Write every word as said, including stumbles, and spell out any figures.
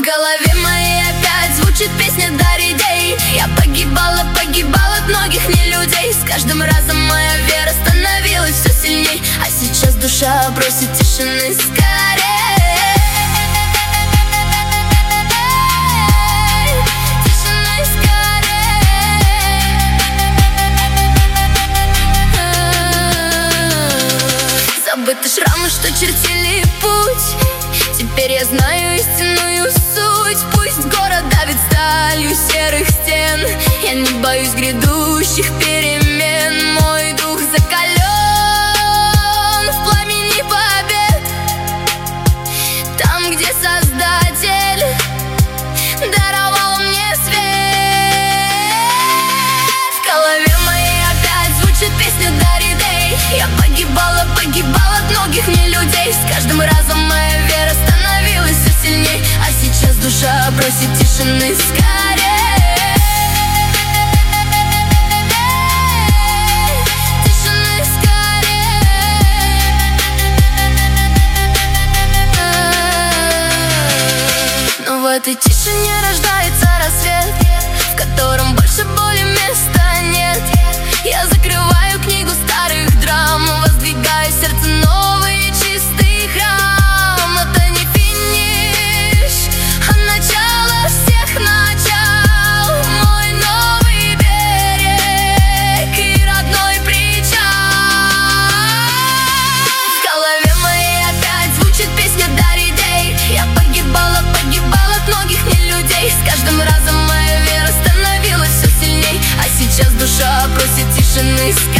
голове моей опять звучит песня Дарьи Дэй. Я погибала, погибала от многих не людей. С каждым разом моя вера становилась все сильней. А сейчас душа просит тишины скорей. Тишины скорей. Забыты шрамы, что чертили путь. Теперь я знаю истинную суть. Пусть город давит сталью серых стен, я не боюсь грядущих перемен. Мой дух закален в пламени побед, там, где Создатель даровал мне свет. В голове моей опять звучит песня Дарьи Дэй. Я погибала, погибала от многих не людей. С каждым разом моя вера становилась все сильней. А сейчас душа просит тишины скорей. Тишины скорей. Но в этой тишине рождается рассвет, в котором больше боли места нет. Я закрываю книгу старых драм, воздвигаю в сердце новый чистый храм. Это не финиш, а начало всех начал. Мой новый берег и родной причал. В голове моей опять звучит песня Дарьи Дэй. Я погибала, погибала от многих не людей. С каждым разом моя вера становилась все сильней. А сейчас душа просит тишины скорей.